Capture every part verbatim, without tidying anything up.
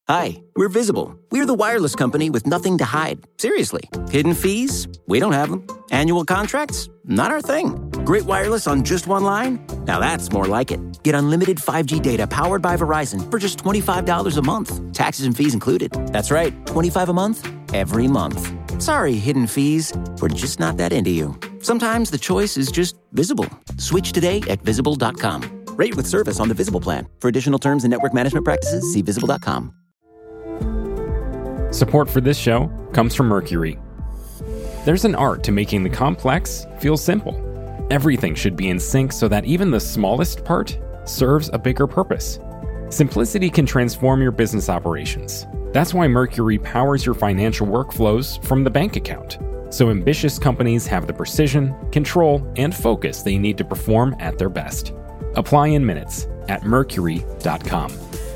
Hi, we're Visible. We're the wireless company with nothing to hide. Seriously. Hidden fees? We don't have them. Annual contracts? Not our thing. Great wireless on just one line? Now that's more like it. Get unlimited five G data powered by Verizon for just twenty-five dollars a month. Taxes and fees included. That's right, twenty-five dollars a month, every month. Sorry, hidden fees. We're just not that into you. Sometimes the choice is just Visible. Switch today at visible dot com. Rate with service on the Visible plan. For additional terms and network management practices, see visible dot com. Support for this show comes from Mercury. There's an art to making the complex feel simple. Everything should be in sync so that even the smallest part serves a bigger purpose. Simplicity can transform your business operations. That's why Mercury powers your financial workflows from the bank account, so ambitious companies have the precision, control, and focus they need to perform at their best. Apply in minutes at mercury dot com.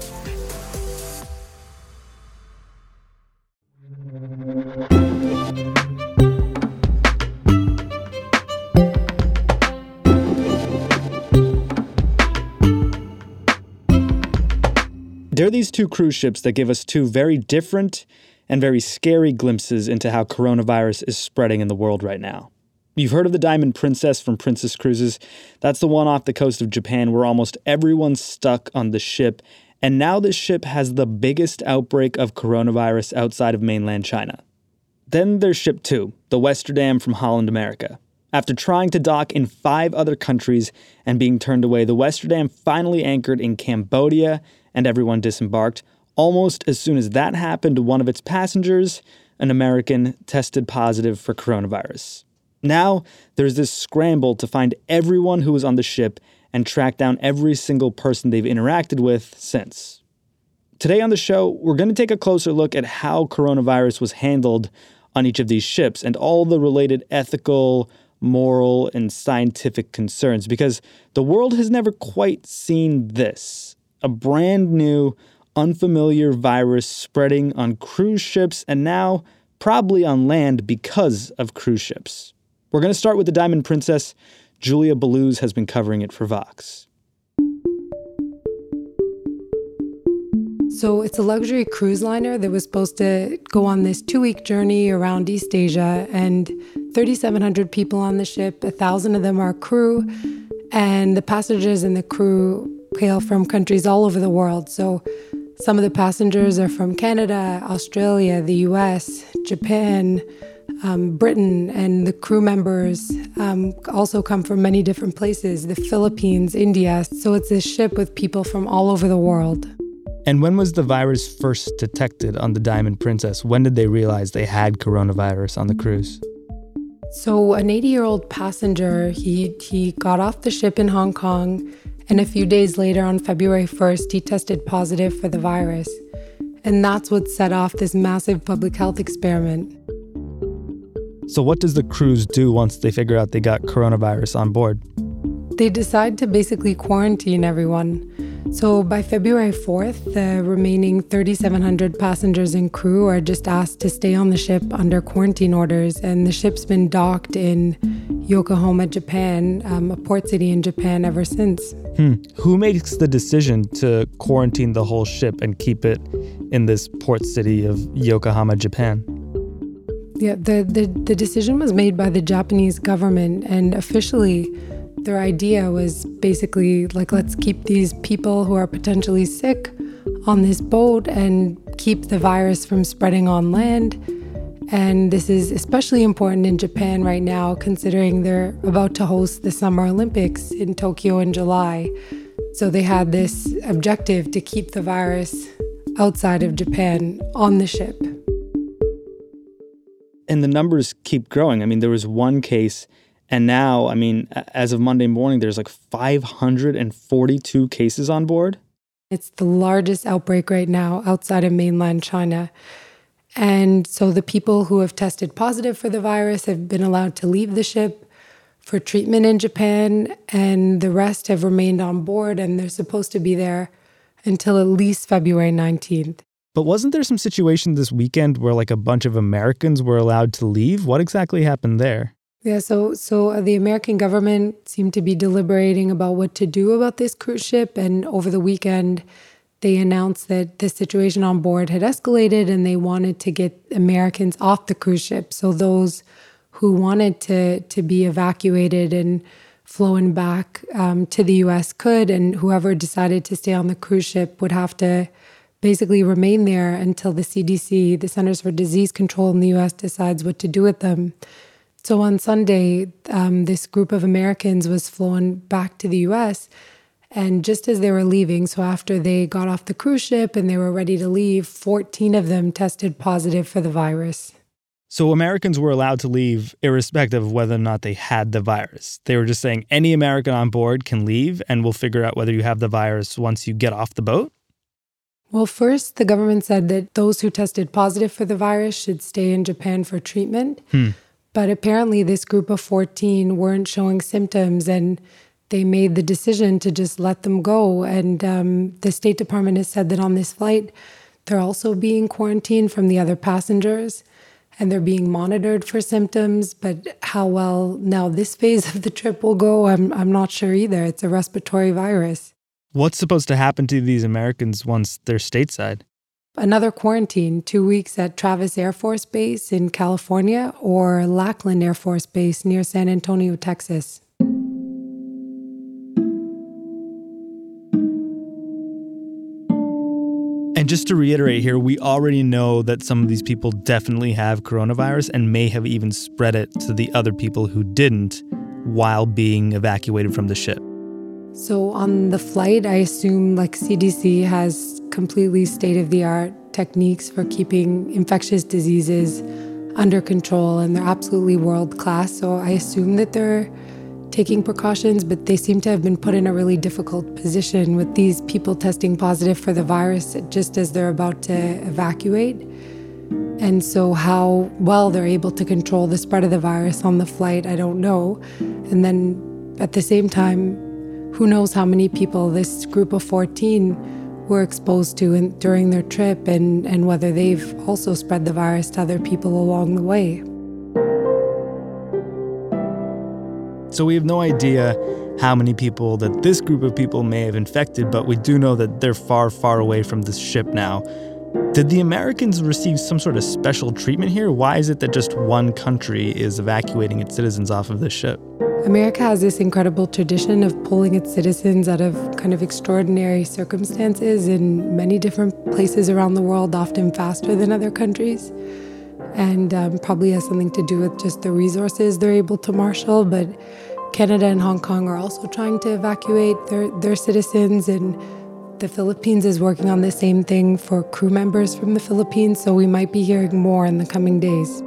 There are these two cruise ships that give us two very different and very scary glimpses into how coronavirus is spreading in the world right now. You've heard of the Diamond Princess from Princess Cruises. That's the one off the coast of Japan where almost everyone's stuck on the ship. And now this ship has the biggest outbreak of coronavirus outside of mainland China. Then there's Ship two, the Westerdam from Holland America. After trying to dock in five other countries and being turned away, the Westerdam finally anchored in Cambodia and everyone disembarked. Almost as soon as that happened, one of its passengers, an American, tested positive for coronavirus. Now, there's this scramble to find everyone who was on the ship and track down every single person they've interacted with since. Today on the show, we're going to take a closer look at how coronavirus was handled on each of these ships and all the related ethical, moral, and scientific concerns, because the world has never quite seen this. A brand new, unfamiliar virus spreading on cruise ships and now probably on land because of cruise ships. We're going to start with the Diamond Princess. Julia Belluz has been covering it for Vox. So it's a luxury cruise liner that was supposed to go on this two-week journey around East Asia, and thirty-seven hundred people on the ship, one thousand of them are crew, and the passengers and the crew hail from countries all over the world. So some of the passengers are from Canada, Australia, the U S, Japan, um, Britain, and the crew members um, also come from many different places, the Philippines, India. So it's a ship with people from all over the world. And when was the virus first detected on the Diamond Princess? When did they realize they had coronavirus on the cruise? So an eighty-year-old passenger, he he got off the ship in Hong Kong, and a few days later, on February first, he tested positive for the virus. And that's what set off this massive public health experiment. So what does the cruise do once they figure out they got coronavirus on board? They decide to basically quarantine everyone. So by February fourth, the remaining thirty-seven hundred passengers and crew are just asked to stay on the ship under quarantine orders, and the ship's been docked in Yokohama, Japan, um, a port city in Japan ever since. Hmm. Who makes the decision to quarantine the whole ship and keep it in this port city of Yokohama, Japan? Yeah, the, the, the decision was made by the Japanese government, and officially their idea was basically like, let's keep these people who are potentially sick on this boat and keep the virus from spreading on land. And this is especially important in Japan right now, considering they're about to host the Summer Olympics in Tokyo in July. So they had this objective to keep the virus outside of Japan on the ship. And the numbers keep growing. I mean, there was one case, and now, I mean, as of Monday morning, there's like five hundred forty-two cases on board. It's the largest outbreak right now outside of mainland China. And so the people who have tested positive for the virus have been allowed to leave the ship for treatment in Japan, and the rest have remained on board, and they're supposed to be there until at least February nineteenth. But wasn't there some situation this weekend where like a bunch of Americans were allowed to leave? What exactly happened there? Yeah, so so the American government seemed to be deliberating about what to do about this cruise ship, and over the weekend, they announced that the situation on board had escalated and they wanted to get Americans off the cruise ship. So those who wanted to, to be evacuated and flown back um, to the U S could, and whoever decided to stay on the cruise ship would have to basically remain there until the C D C, the Centers for Disease Control in the U S, decides what to do with them. So on Sunday, um, this group of Americans was flown back to the U S, and just as they were leaving, so after they got off the cruise ship and they were ready to leave, fourteen of them tested positive for the virus. So Americans were allowed to leave irrespective of whether or not they had the virus. They were just saying any American on board can leave, and we'll figure out whether you have the virus once you get off the boat? Well, first, the government said that those who tested positive for the virus should stay in Japan for treatment. Hmm. But apparently this group of fourteen weren't showing symptoms, and they made the decision to just let them go. And um, the State Department has said that on this flight, they're also being quarantined from the other passengers, and they're being monitored for symptoms. But how well now this phase of the trip will go, I'm I'm not sure either. It's a respiratory virus. What's supposed to happen to these Americans once they're stateside? Another quarantine, two weeks at Travis Air Force Base in California or Lackland Air Force Base near San Antonio, Texas. And just to reiterate here, we already know that some of these people definitely have coronavirus and may have even spread it to the other people who didn't while being evacuated from the ship. So on the flight, I assume like C D C has completely state-of-the-art techniques for keeping infectious diseases under control, and they're absolutely world-class. So I assume that they're taking precautions, but they seem to have been put in a really difficult position with these people testing positive for the virus just as they're about to evacuate. And so how well they're able to control the spread of the virus on the flight, I don't know. And then at the same time, who knows how many people this group of fourteen were exposed to in, during their trip, and, and whether they've also spread the virus to other people along the way. So we have no idea how many people that this group of people may have infected, but we do know that they're far, far away from this ship now. Did the Americans receive some sort of special treatment here? Why is it that just one country is evacuating its citizens off of this ship? America has this incredible tradition of pulling its citizens out of kind of extraordinary circumstances in many different places around the world, often faster than other countries. And um, probably has something to do with just the resources they're able to marshal. But Canada and Hong Kong are also trying to evacuate their, their citizens, and the Philippines is working on the same thing for crew members from the Philippines, so we might be hearing more in the coming days.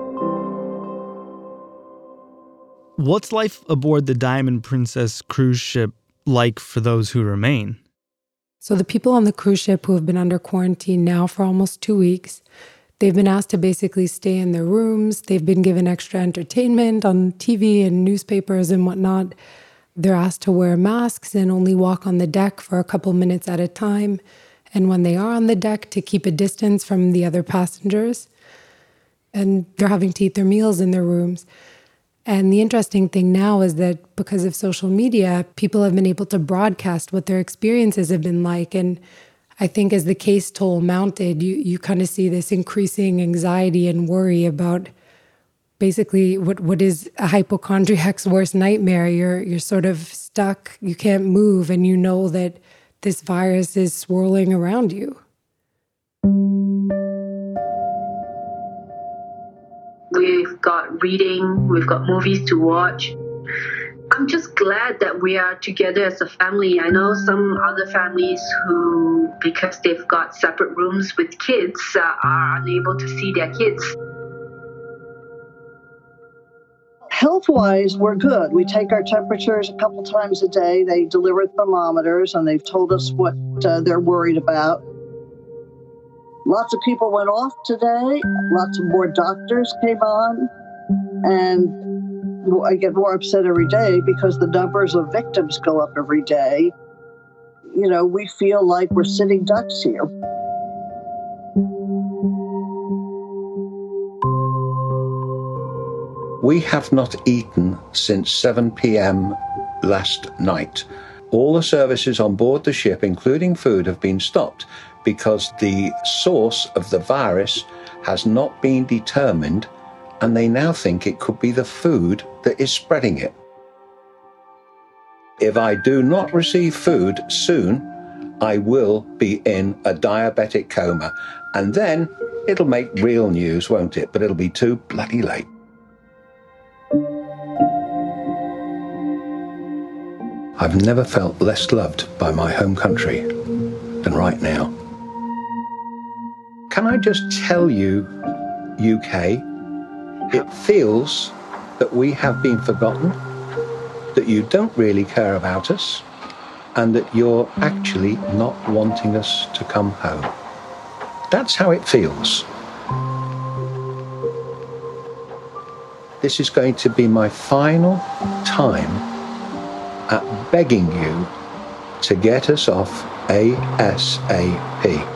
What's life aboard the Diamond Princess cruise ship like for those who remain? So the people on the cruise ship who have been under quarantine now for almost two weeks, they've been asked to basically stay in their rooms. They've been given extra entertainment on T V and newspapers and whatnot. They're asked to wear masks and only walk on the deck for a couple minutes at a time. And when they are on the deck, to keep a distance from the other passengers. And they're having to eat their meals in their rooms. And the interesting thing now is that because of social media, people have been able to broadcast what their experiences have been like. And I think as the case toll mounted, you, you kind of see this increasing anxiety and worry about basically what, what is a hypochondriac's worst nightmare. You're, you're sort of stuck, you can't move, and you know that this virus is swirling around you. We've got reading, we've got movies to watch. I'm just glad that we are together as a family. I know some other families who, because they've got separate rooms with kids, uh, are unable to see their kids. Health-wise, we're good. We take our temperatures a couple times a day. They deliver thermometers, and they've told us what uh, they're worried about. Lots of people went off today. Lots of more doctors came on. And I get more upset every day because the numbers of victims go up every day. You know, we feel like we're sitting ducks here. We have not eaten since seven p.m. last night. All the services on board the ship, including food, have been stopped because the source of the virus has not been determined, and they now think it could be the food that is spreading it. If I do not receive food soon, I will be in a diabetic coma, and then it'll make real news, won't it? But it'll be too bloody late. I've never felt less loved by my home country than right now. Can I just tell you, U K, it feels that we have been forgotten, that you don't really care about us, and that you're actually not wanting us to come home. That's how it feels. This is going to be my final time at begging you to get us off ASAP.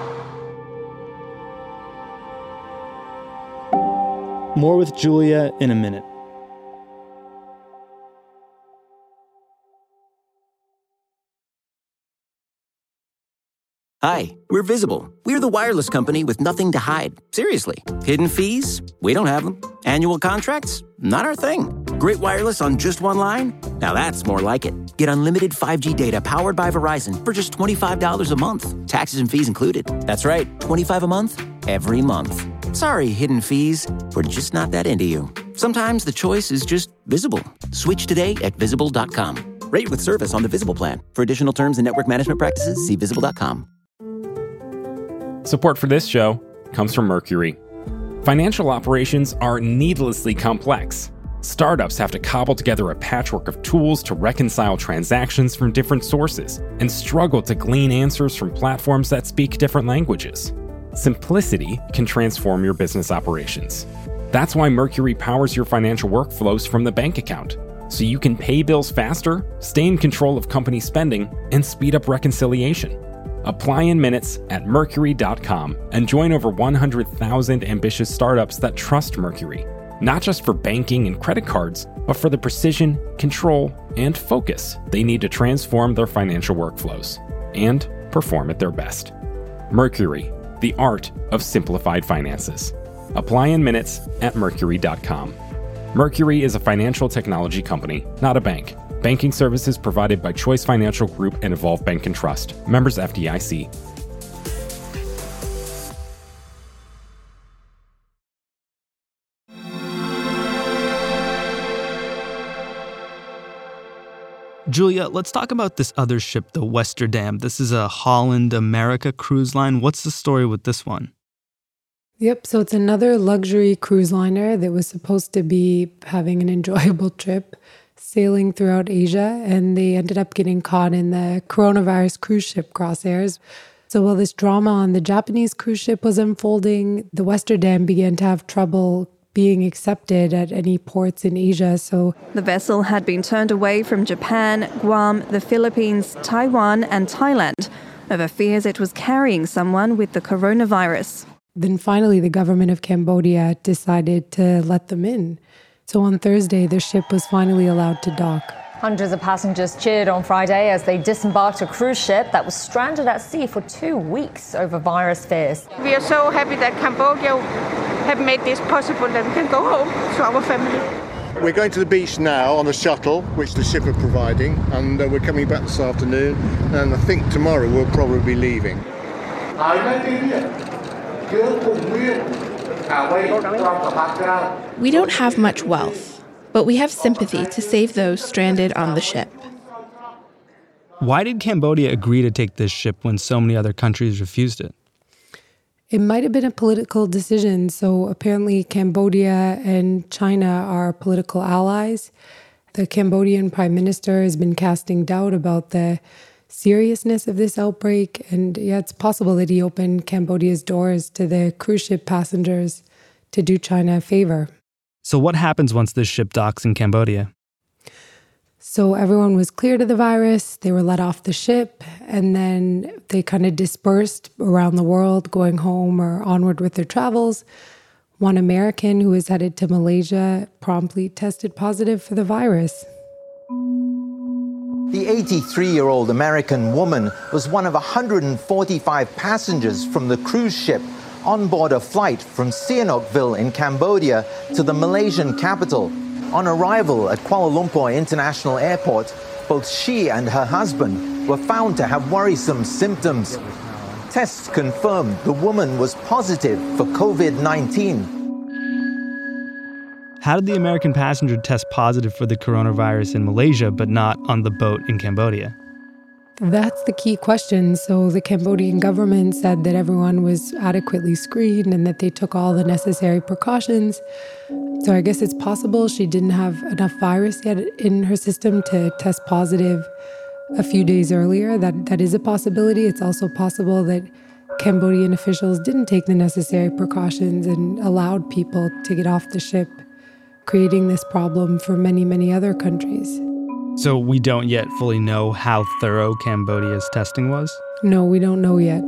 More with Julia in a minute. Hi, we're Visible. We're the wireless company with nothing to hide. Seriously. Hidden fees? We don't have them. Annual contracts? Not our thing. Great wireless on just one line? Now that's more like it. Get unlimited five G data powered by Verizon for just twenty-five dollars a month. Taxes and fees included. That's right, twenty-five dollars a month, every month. Sorry, hidden fees. We're just not that into you. Sometimes the choice is just Visible. Switch today at visible dot com. Rate with service on the Visible plan. For additional terms and network management practices, see visible dot com. Support for this show comes from Mercury. Financial operations are needlessly complex. Startups have to cobble together a patchwork of tools to reconcile transactions from different sources and struggle to glean answers from platforms that speak different languages. Simplicity can transform your business operations. That's why Mercury powers your financial workflows from the bank account, so you can pay bills faster, stay in control of company spending, and speed up reconciliation. Apply in minutes at mercury dot com and join over one hundred thousand ambitious startups that trust Mercury, not just for banking and credit cards, but for the precision, control, and focus they need to transform their financial workflows and perform at their best. Mercury, the art of simplified finances. Apply in minutes at mercury dot com. Mercury is a financial technology company, not a bank. Banking services provided by Choice Financial Group and Evolve Bank and Trust. Members F D I C. Julia, let's talk about this other ship, the Westerdam. This is a Holland America cruise line. What's the story with this one? Yep, so it's another luxury cruise liner that was supposed to be having an enjoyable trip, sailing throughout Asia, and they ended up getting caught in the coronavirus cruise ship crosshairs. So while this drama on the Japanese cruise ship was unfolding, the Westerdam began to have trouble being accepted at any ports in Asia. So the vessel had been turned away from Japan, Guam, the Philippines, Taiwan, and Thailand over fears it was carrying someone with the coronavirus. Then finally, the government of Cambodia decided to let them in. So on Thursday, the ship was finally allowed to dock. Hundreds of passengers cheered on Friday as they disembarked a cruise ship that was stranded at sea for two weeks over virus fears. We are so happy that Cambodia have made this possible that we can go home to our family. We're going to the beach now on a shuttle, which the ship are providing, and uh, we're coming back this afternoon, and I think tomorrow we'll probably be leaving. We don't have much wealth, but we have sympathy to save those stranded on the ship. Why did Cambodia agree to take this ship when so many other countries refused it? It might have been a political decision. So apparently Cambodia and China are political allies. The Cambodian prime minister has been casting doubt about the seriousness of this outbreak. And yeah, it's possible that he opened Cambodia's doors to the cruise ship passengers to do China a favor. So what happens once this ship docks in Cambodia? So everyone was cleared of the virus. They were let off the ship, and then they kind of dispersed around the world, going home or onward with their travels. One American who was headed to Malaysia promptly tested positive for the virus. The eighty-three-year-old American woman was one of one hundred forty-five passengers from the cruise ship on board a flight from Sihanoukville in Cambodia to the Malaysian capital. On arrival at Kuala Lumpur International Airport, both she and her husband were found to have worrisome symptoms. Tests confirmed the woman was positive for COVID nineteen. How did the American passenger test positive for the coronavirus in Malaysia, but not on the boat in Cambodia? That's the key question. So the Cambodian government said that everyone was adequately screened and that they took all the necessary precautions. So I guess it's possible she didn't have enough virus yet in her system to test positive a few days earlier. That that is a possibility. It's also possible that Cambodian officials didn't take the necessary precautions and allowed people to get off the ship, creating this problem for many, many other countries. So we don't yet fully know how thorough Cambodia's testing was? No, we don't know yet.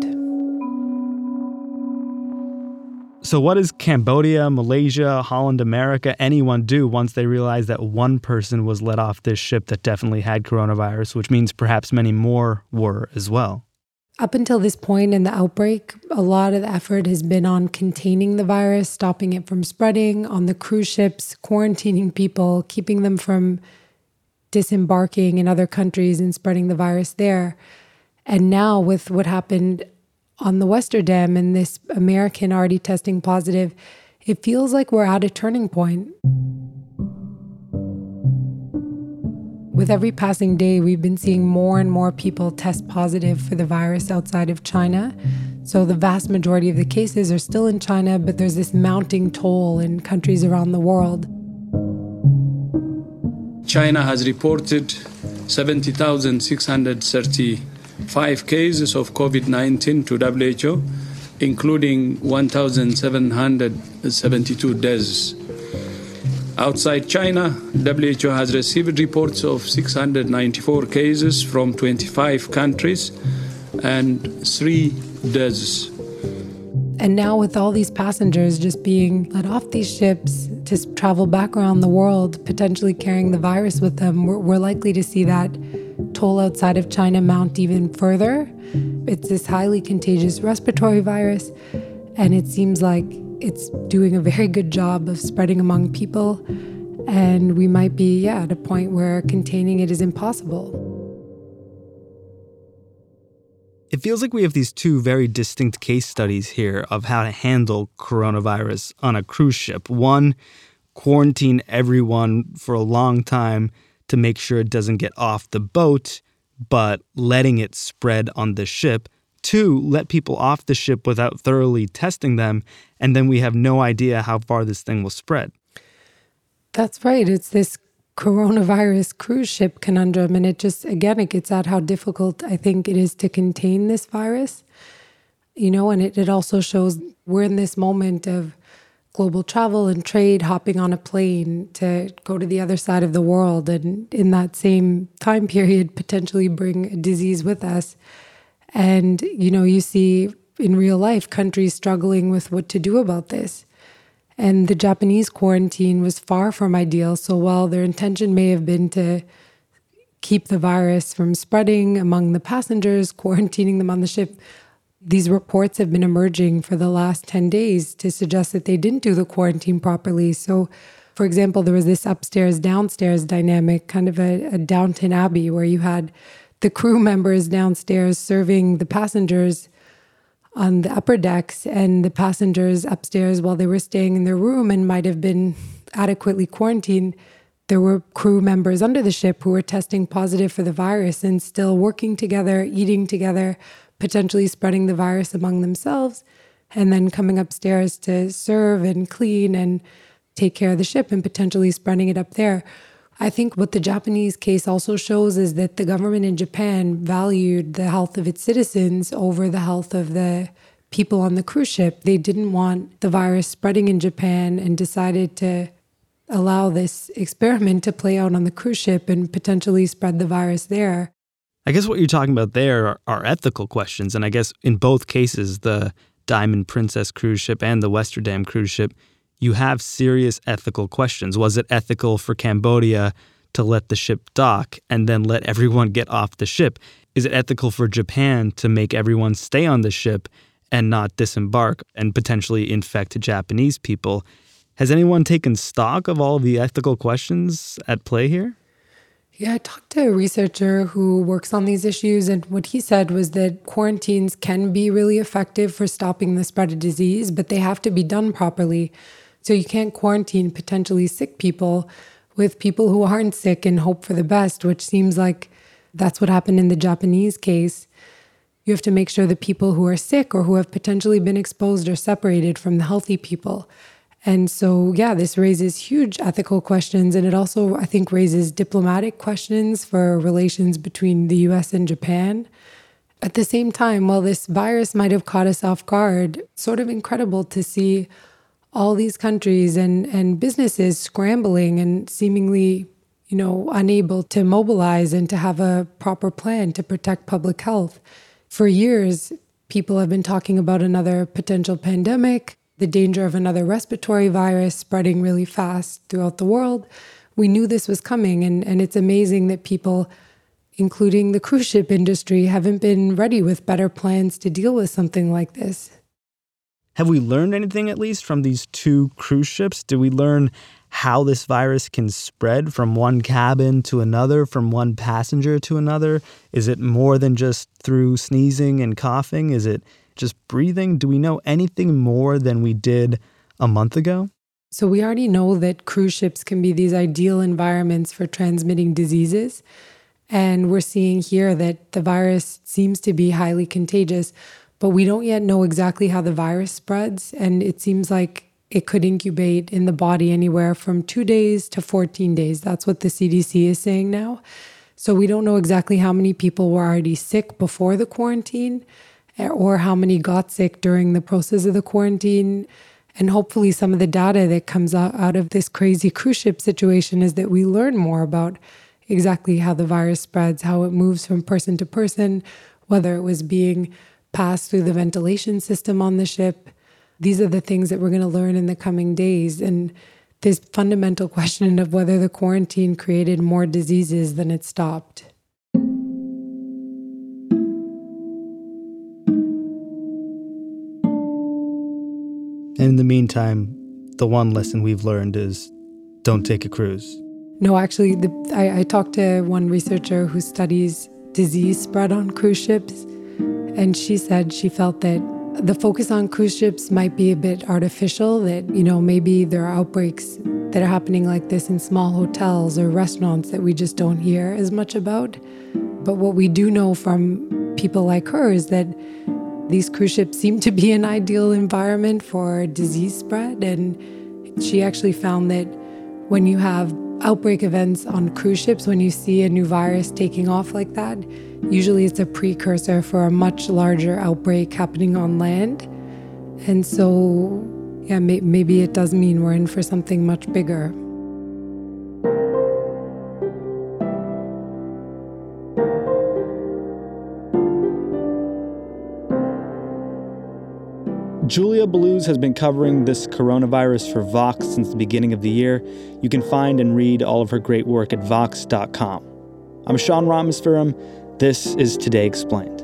So what does Cambodia, Malaysia, Holland, America, anyone do once they realize that one person was let off this ship that definitely had coronavirus, which means perhaps many more were as well? Up until this point in the outbreak, a lot of the effort has been on containing the virus, stopping it from spreading on the cruise ships, quarantining people, keeping them from disembarking in other countries and spreading the virus there. And now with what happened on the Westerdam and this American already testing positive, it feels like we're at a turning point. With every passing day, we've been seeing more and more people test positive for the virus outside of China. So the vast majority of the cases are still in China, but there's this mounting toll in countries around the world. China has reported seventy thousand six hundred thirty-five cases of COVID nineteen to W H O, including one thousand seven hundred seventy-two deaths. Outside China, W H O has received reports of six hundred ninety-four cases from twenty-five countries and three deaths. And now with all these passengers just being let off these ships to travel back around the world, potentially carrying the virus with them, we're, we're likely to see that toll outside of China mount even further. It's this highly contagious respiratory virus, and it seems like it's doing a very good job of spreading among people. And we might be, yeah, at a point where containing it is impossible. It feels like we have these two very distinct case studies here of how to handle coronavirus on a cruise ship. One, quarantine everyone for a long time to make sure it doesn't get off the boat, but letting it spread on the ship. Two, let people off the ship without thoroughly testing them, and then we have no idea how far this thing will spread. That's right. It's this coronavirus cruise ship conundrum. And it just, again, it gets at how difficult I think it is to contain this virus. You know, and it, it also shows we're in this moment of global travel and trade, hopping on a plane to go to the other side of the world. And in that same time period, potentially bring a disease with us. And, you know, you see in real life countries struggling with what to do about this. And the Japanese quarantine was far from ideal. So while their intention may have been to keep the virus from spreading among the passengers, quarantining them on the ship, these reports have been emerging for the last ten days to suggest that they didn't do the quarantine properly. So, for example, there was this upstairs-downstairs dynamic, kind of a, a Downton Abbey, where you had the crew members downstairs serving the passengers on the upper decks, and the passengers upstairs, while they were staying in their room and might have been adequately quarantined, there were crew members under the ship who were testing positive for the virus and still working together, eating together, potentially spreading the virus among themselves, and then coming upstairs to serve and clean and take care of the ship and potentially spreading it up there. I think what the Japanese case also shows is that the government in Japan valued the health of its citizens over the health of the people on the cruise ship. They didn't want the virus spreading in Japan and decided to allow this experiment to play out on the cruise ship and potentially spread the virus there. I guess what you're talking about there are, are ethical questions. And I guess in both cases, the Diamond Princess cruise ship and the Westerdam cruise ship, you have serious ethical questions. Was it ethical for Cambodia to let the ship dock and then let everyone get off the ship? Is it ethical for Japan to make everyone stay on the ship and not disembark and potentially infect Japanese people? Has anyone taken stock of all of the ethical questions at play here? Yeah, I talked to a researcher who works on these issues, and what he said was that quarantines can be really effective for stopping the spread of disease, but they have to be done properly. So you can't quarantine potentially sick people with people who aren't sick and hope for the best, which seems like that's what happened in the Japanese case. You have to make sure the people who are sick or who have potentially been exposed are separated from the healthy people. And so, yeah, this raises huge ethical questions. And it also, I think, raises diplomatic questions for relations between the U S and Japan. At the same time, while this virus might have caught us off guard, it's sort of incredible to see all these countries and, and businesses scrambling and seemingly, you know, unable to mobilize and to have a proper plan to protect public health. For years, people have been talking about another potential pandemic, the danger of another respiratory virus spreading really fast throughout the world. We knew this was coming, and, and it's amazing that people, including the cruise ship industry, haven't been ready with better plans to deal with something like this. Have we learned anything, at least, from these two cruise ships? Did we learn how this virus can spread from one cabin to another, from one passenger to another? Is it more than just through sneezing and coughing? Is it just breathing? Do we know anything more than we did a month ago? So we already know that cruise ships can be these ideal environments for transmitting diseases. And we're seeing here that the virus seems to be highly contagious, but we don't yet know exactly how the virus spreads. And it seems like it could incubate in the body anywhere from two days to fourteen days. That's what the C D C is saying now. So we don't know exactly how many people were already sick before the quarantine, or how many got sick during the process of the quarantine. And hopefully some of the data that comes out, out of this crazy cruise ship situation is that we learn more about exactly how the virus spreads, how it moves from person to person, whether it was being passed through the ventilation system on the ship. These are the things that we're going to learn in the coming days. And this fundamental question of whether the quarantine created more diseases than it stopped. And in the meantime, the one lesson we've learned is don't take a cruise. No, actually, the, I, I talked to one researcher who studies disease spread on cruise ships, and she said she felt that the focus on cruise ships might be a bit artificial, that, you know, maybe there are outbreaks that are happening like this in small hotels or restaurants that we just don't hear as much about. But what we do know from people like her is that these cruise ships seem to be an ideal environment for disease spread. And she actually found that when you have outbreak events on cruise ships, when you see a new virus taking off like that, usually it's a precursor for a much larger outbreak happening on land. And so, yeah, may- maybe it does mean we're in for something much bigger. Julia Belluz has been covering this coronavirus for Vox since the beginning of the year. You can find and read all of her great work at vox dot com. I'm Sean Rameswaram. This is Today Explained.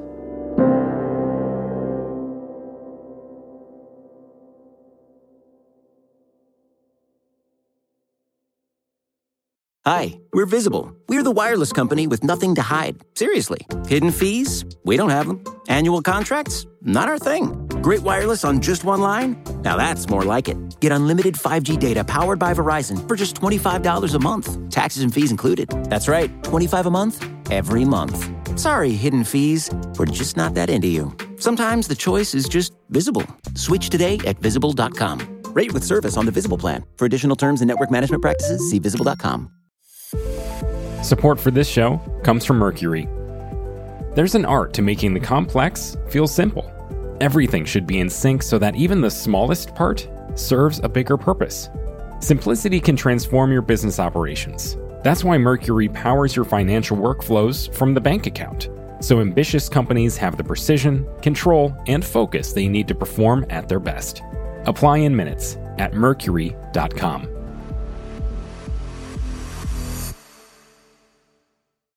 Hi, we're Visible. We're the wireless company with nothing to hide. Seriously. Hidden fees? We don't have them. Annual contracts? Not our thing. Great wireless on just one line? Now that's more like it. Get unlimited five G data powered by Verizon for just twenty-five dollars a month. Taxes and fees included. That's right, twenty-five dollars a month, every month. Sorry, hidden fees. We're just not that into you. Sometimes the choice is just Visible. Switch today at visible dot com. Rate with service on the Visible plan. For additional terms and network management practices, see visible dot com. Support for this show comes from Mercury. There's an art to making the complex feel simple. Everything should be in sync so that even the smallest part serves a bigger purpose. Simplicity can transform your business operations. That's why Mercury powers your financial workflows from the bank account, so ambitious companies have the precision, control, and focus they need to perform at their best. Apply in minutes at mercury dot com.